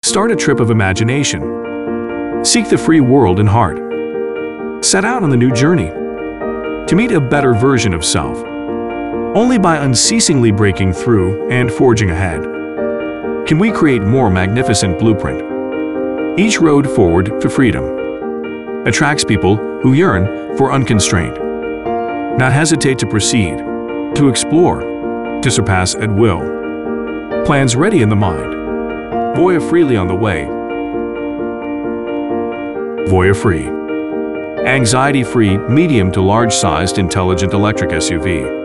Start a trip of imagination. Seek the free world in heart. Set out on the new journey to meet a better version of self. Only by unceasingly breaking through and forging ahead can we create more magnificent blueprint. Each road forward to freedom attracts people who yearn for unconstrained. Not hesitate to proceed, to explore, to surpass at will. Plans ready in the mind. Voya freely on the way. Voya Free. Anxiety-free, medium to large-sized intelligent electric SUV.